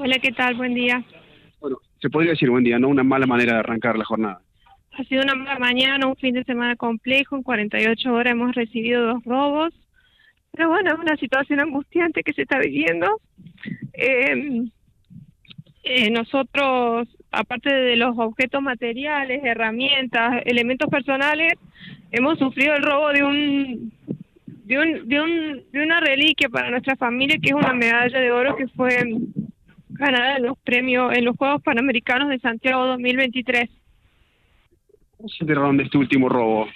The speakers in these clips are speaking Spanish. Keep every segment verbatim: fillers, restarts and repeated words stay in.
Hola, ¿qué tal? Buen día. Bueno, se podría decir buen día, no una mala manera de arrancar la jornada. Ha sido una mala mañana, un fin de semana complejo. En cuarenta y ocho horas hemos recibido dos robos. Pero bueno, es una situación angustiante que se está viviendo. Eh, eh, nosotros, aparte de los objetos materiales, herramientas, elementos personales, hemos sufrido el robo de un de un de un de una reliquia para nuestra familia, que es una medalla de oro que fue ganada en los premios en los Juegos Panamericanos de Santiago dos mil veintitrés. ¿Cómo se enteraron de este último robo?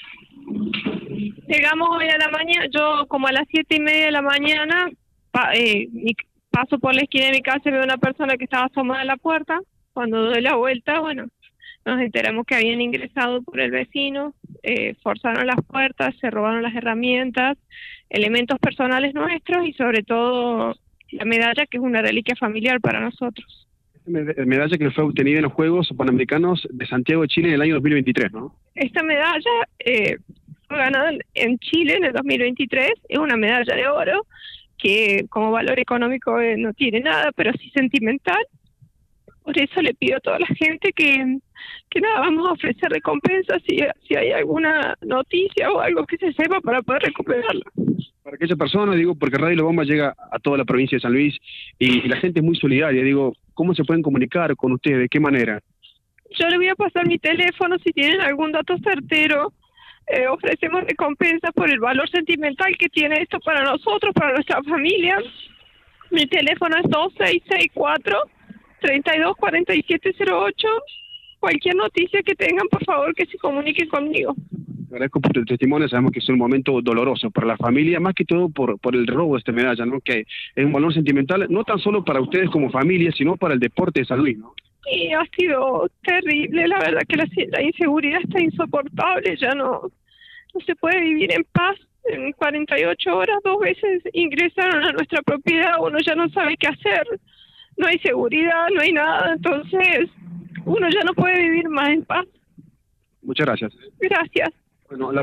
Llegamos hoy a la mañana, yo como a las siete y media de la mañana, pa, eh, mi, paso por la esquina de mi casa y veo una persona que estaba asomada a la puerta. Cuando doy la vuelta, bueno, nos enteramos que habían ingresado por el vecino, eh, forzaron las puertas, se robaron las herramientas, elementos personales nuestros y sobre todo la medalla, que es una reliquia familiar para nosotros. Esta medalla que fue obtenida en los Juegos Panamericanos de Santiago de Chile en el año dos mil veintitrés, ¿no? Esta medalla eh, fue ganada en Chile en el dos mil veintitrés, es una medalla de oro que como valor económico eh, no tiene nada, pero sí sentimental. Por eso le pido a toda la gente que, que nada, vamos a ofrecer recompensas si, si hay alguna noticia o algo que se sepa para poder recuperarla. Para aquella persona, digo, porque Radio La Bomba llega a toda la provincia de San Luis y, y la gente es muy solidaria, digo, ¿cómo se pueden comunicar con ustedes? ¿De qué manera? Yo le voy a pasar mi teléfono si tienen algún dato certero. Eh, ofrecemos recompensas por el valor sentimental que tiene esto para nosotros, para nuestra familia. Mi teléfono es dos seis seis cuatro, tres dos cuatro siete cero ocho. Cualquier noticia que tengan, por favor, que se comuniquen conmigo. Agradezco por tu testimonio, sabemos que es un momento doloroso para la familia, más que todo por, por el robo de esta medalla, ¿no? Que es un valor sentimental, no tan solo para ustedes como familia, sino para el deporte de San Luis, ¿no? Sí, ha sido terrible, la verdad que la, la inseguridad está insoportable, ya no, no se puede vivir en paz. En cuarenta y ocho horas, dos veces ingresaron a nuestra propiedad, uno ya no sabe qué hacer, no hay seguridad, no hay nada, entonces uno ya no puede vivir más en paz. Muchas gracias. Gracias. Bueno, la